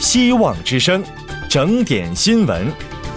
希望之声，整点新闻。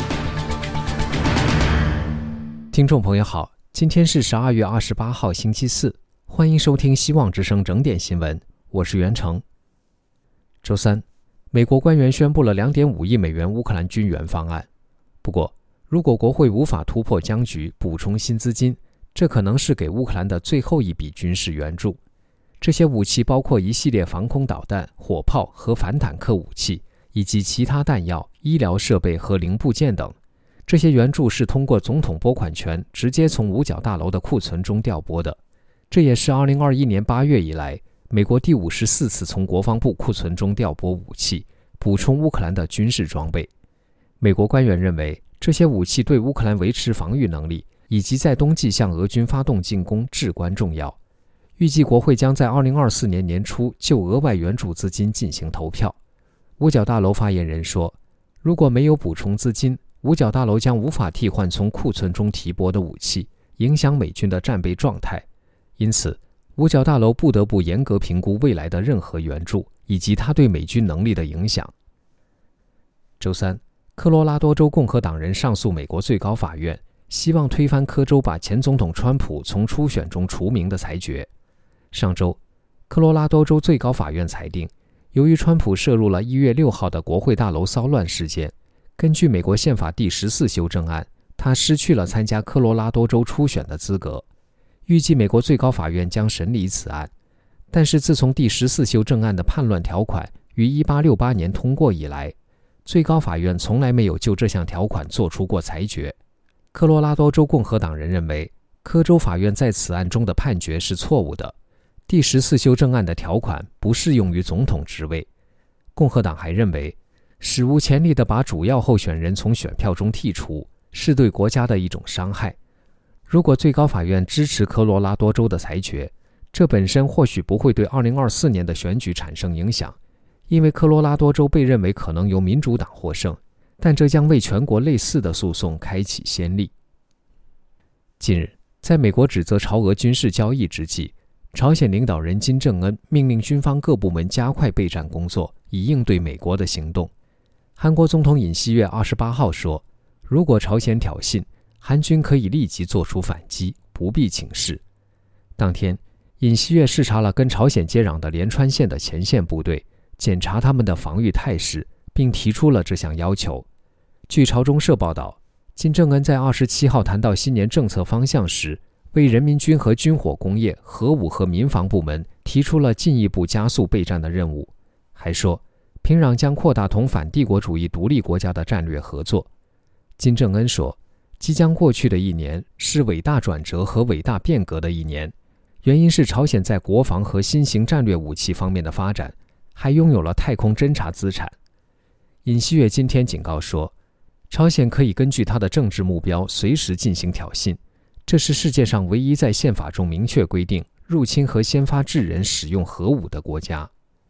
听众朋友好，今天是12月28号星期四，欢迎收听希望之声整点新闻，我是袁成。周三，美国官员宣布了2.5亿美元乌克兰军援方案。不过，如果国会无法突破僵局，补充新资金，这可能是给乌克兰的最后一笔军事援助。这些武器包括一系列防空导弹、火炮和反坦克武器，以及其他弹药、医疗设备和零部件等。这些援助是通过总统拨款权直接从五角大楼的库存中调拨的。这也是2021年8月以来，美国第54次从国防部库存中调拨武器，补充乌克兰的军事装备。美国官员认为，这些武器对乌克兰维持防御能力，以及在冬季向俄军发动进攻至关重要。预计国会将在2024年年初就额外援助资金进行投票。五角大楼发言人说，如果没有补充资金，五角大楼将无法替换从库存中提拨的武器，影响美军的战备状态。因此，五角大楼不得不严格评估未来的任何援助，以及它对美军能力的影响。周三，科罗拉多州共和党人上诉美国最高法院，希望推翻科州把前总统川普从初选中除名的裁决。上周，科罗拉多州最高法院裁定，由于川普涉入了1月6号的国会大楼骚乱事件，根据美国宪法第14修正案，他失去了参加科罗拉多州初选的资格。预计美国最高法院将审理此案，但是自从第14修正案的叛乱条款于1868年通过以来，最高法院从来没有就这项条款做出过裁决。科罗拉多州共和党人认为，科州法院在此案中的判决是错误的。第14修正案的条款不适用于总统职位。共和党还认为，史无前例地把主要候选人从选票中剔除，是对国家的一种伤害。如果最高法院支持科罗拉多州的裁决，这本身或许不会对2024年的选举产生影响，因为科罗拉多州被认为可能由民主党获胜，但这将为全国类似的诉讼开启先例。近日，在美国指责朝俄军事交易之际，朝鲜领导人金正恩命令军方各部门加快备战工作，以应对美国的行动。韩国总统尹锡悦28号说，如果朝鲜挑衅，韩军可以立即做出反击，不必请示。当天，尹锡悦视察了跟朝鲜接壤的连川县的前线部队，检查他们的防御态势，并提出了这项要求。据朝中社报道，金正恩在27号谈到新年政策方向时，为人民军和军火工业、核武和民防部门提出了进一步加速备战的任务，还说平壤将扩大同反帝国主义独立国家的战略合作。金正恩说，即将过去的一年是伟大转折和伟大变革的一年，原因是朝鲜在国防和新型战略武器方面的发展，还拥有了太空侦察资产。尹锡悦今天警告说，朝鲜可以根据他的政治目标随时进行挑衅，这是世界上唯一在宪法中明确规定入侵和先发制人使用核武的国家。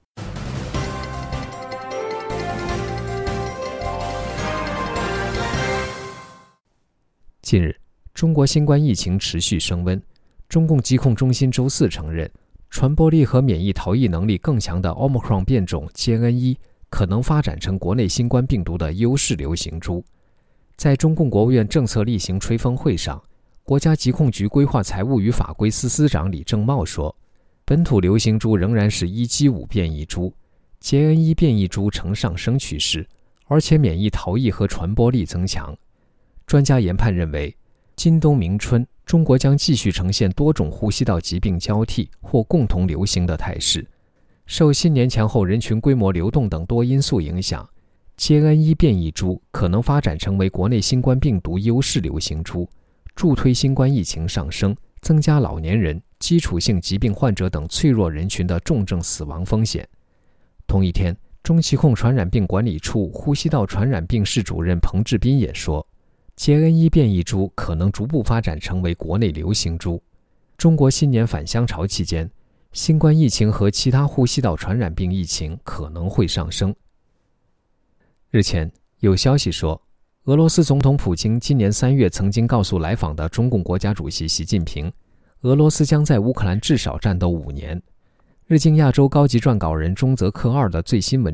近日，中国新冠疫情持续升温，中共疾控中心周四承认，传播力和免疫逃逸能力更强的 Omicron 变种 JN.1 可能发展成国内新冠病毒的优势流行株。在中共国务院政策例行吹风会上，国家疾控局规划财务与法规司司长李正茂说，本土流行株仍然是1G5变异株， JN.1 变异株呈上升趋势，而且免疫逃逸和传播力增强。专家研判认为，今冬明春，中国将继续呈现多种呼吸道疾病交替或共同流行的态势。受新年前后人群规模流动等多因素影响， JN.1 变异株可能发展成为国内新冠病毒优势流行株，助推新冠疫情上升，增加老年人、基础性疾病患者等脆弱人群的重症死亡风险。同一天，中疾控传染病管理处呼吸道传染病室主任彭志斌也说， JN.1 变异株可能逐步发展成为国内流行株。中国新年返乡潮期间，新冠疫情和其他呼吸道传染病疫情可能会上升。日前，有消息说，俄罗斯总统普京今年3月曾经告诉来访的中共国家主席习近平，俄罗斯将在乌克兰至少战斗5年。日经亚洲高级撰稿人中泽克二的最新文章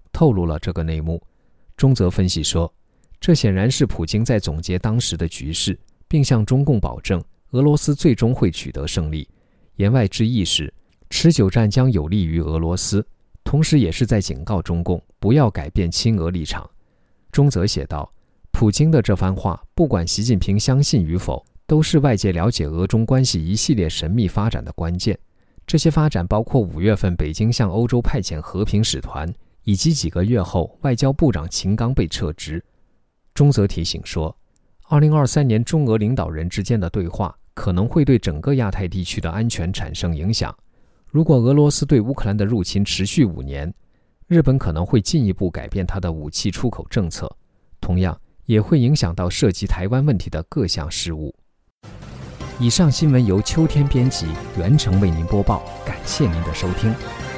透露了这个内幕。中则分析说，这显然是普京在总结当时的局势，并向中共保证俄罗斯最终会取得胜利。言外之意是，持久战将有利于俄罗斯，同时也是在警告中共不要改变亲俄立场。中则写道，普京的这番话，不管习近平相信与否，都是外界了解俄中关系一系列神秘发展的关键。这些发展包括5月份北京向欧洲派遣和平使团，以及几个月后外交部长秦刚被撤职。中则提醒说，2023年中俄领导人之间的对话可能会对整个亚太地区的安全产生影响。如果俄罗斯对乌克兰的入侵持续5年，日本可能会进一步改变它的武器出口政策，同样也会影响到涉及台湾问题的各项事务。以上新闻由秋天编辑，袁成为您播报，感谢您的收听。